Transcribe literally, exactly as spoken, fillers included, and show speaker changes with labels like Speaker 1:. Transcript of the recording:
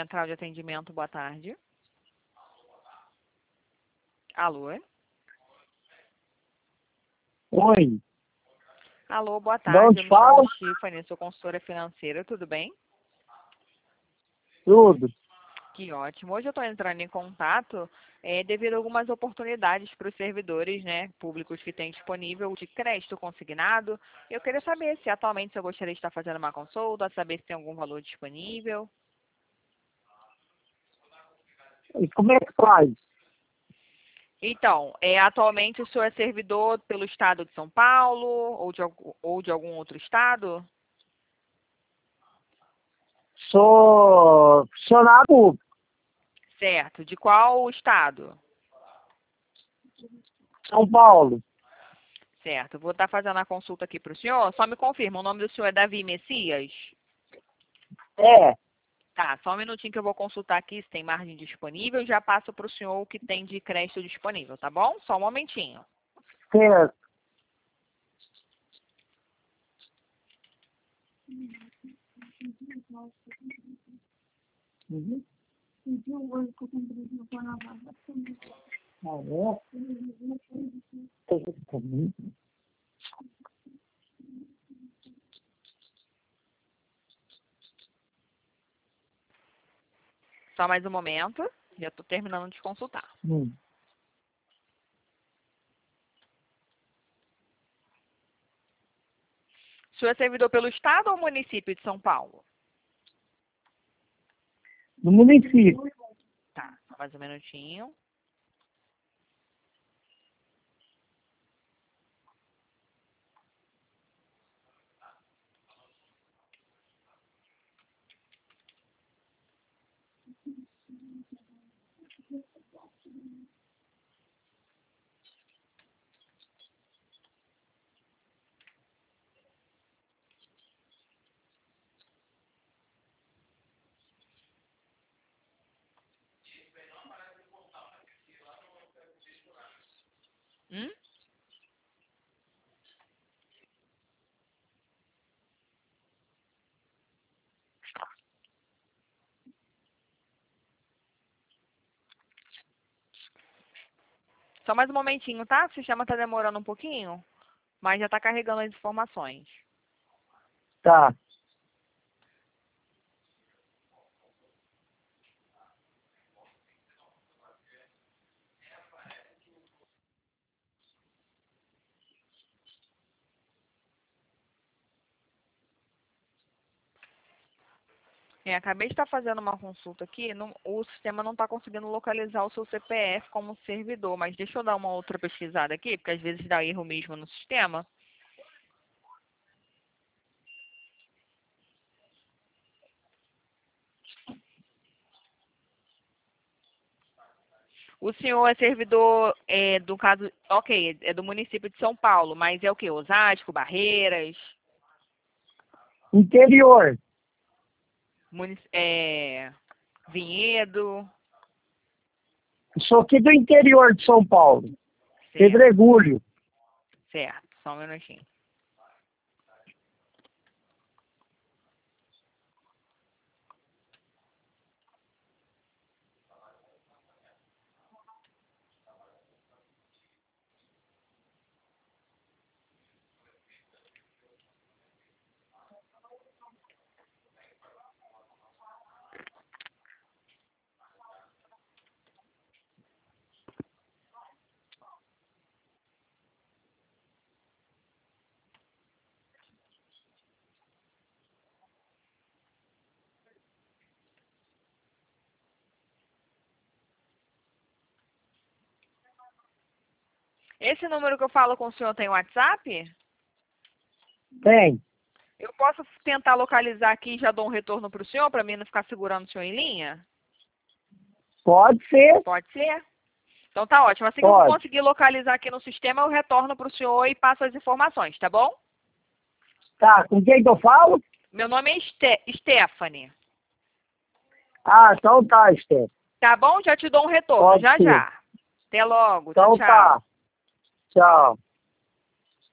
Speaker 1: Central de Atendimento, boa tarde. Alô?
Speaker 2: Oi.
Speaker 1: Alô, boa
Speaker 2: De
Speaker 1: tarde.
Speaker 2: onde
Speaker 1: Eu me
Speaker 2: fala?
Speaker 1: chamo Tiffany, sou consultora financeira, tudo bem?
Speaker 2: Tudo.
Speaker 1: Que ótimo. Hoje eu estou entrando em contato é, devido a algumas oportunidades para os servidores, né, públicos que têm disponível de crédito consignado. Eu queria saber se atualmente eu gostaria de estar fazendo uma consulta, saber se tem algum valor disponível.
Speaker 2: E como é que faz?
Speaker 1: Então, é, atualmente o senhor é servidor pelo estado de São Paulo ou de, algu- ou de algum outro estado?
Speaker 2: Sou funcionário público.
Speaker 1: Certo. De qual estado?
Speaker 2: São Paulo.
Speaker 1: Certo. Vou estar fazendo a consulta aqui para o senhor. Só me confirma, o nome do senhor é Davi Messias?
Speaker 2: É.
Speaker 1: Tá, só um minutinho que eu vou consultar aqui se tem margem disponível e já passo para o senhor o que tem de crédito disponível, tá bom? Só um momentinho.
Speaker 2: Certo. Uhum. Ah, é?
Speaker 1: Só mais um momento. Já estou terminando de consultar.
Speaker 2: Hum.
Speaker 1: O senhor é servidor pelo estado ou município de São Paulo?
Speaker 2: No município.
Speaker 1: Tá, só mais um minutinho. Hum? Só mais um momentinho, tá? O sistema está demorando um pouquinho, mas já está carregando as informações.
Speaker 2: Tá.
Speaker 1: É, acabei de estar fazendo uma consulta aqui, não- o sistema não está conseguindo localizar o seu C P F como servidor, mas deixa eu dar uma outra pesquisada aqui, porque às vezes dá erro mesmo no sistema. O senhor é servidor é, do caso, ok, é do município de São Paulo, mas é o quê? Osasco, Barreiras,
Speaker 2: Interior.
Speaker 1: munic- é, Vinhedo,
Speaker 2: Sou aqui do interior de São Paulo.
Speaker 1: certo,
Speaker 2: Pedregulho.
Speaker 1: certo, só um minutinho. Esse número que eu falo com o senhor tem WhatsApp?
Speaker 2: Tem.
Speaker 1: Eu posso tentar localizar aqui e já dou um retorno para o senhor, para mim não ficar segurando o senhor em linha?
Speaker 2: Pode ser.
Speaker 1: Pode ser? Então tá ótimo. Assim que eu
Speaker 2: Pode.
Speaker 1: conseguir localizar aqui no sistema, eu retorno para o senhor e passo as informações, tá bom?
Speaker 2: Tá. Com quem que eu falo?
Speaker 1: Meu nome é Ste Stephanie.
Speaker 2: Ah, então tá, Esther.
Speaker 1: Tá bom? Já te dou um retorno,
Speaker 2: Pode
Speaker 1: já
Speaker 2: ser.
Speaker 1: já. Até logo. Tchau,
Speaker 2: Então
Speaker 1: tchau.
Speaker 2: tá. Tchau.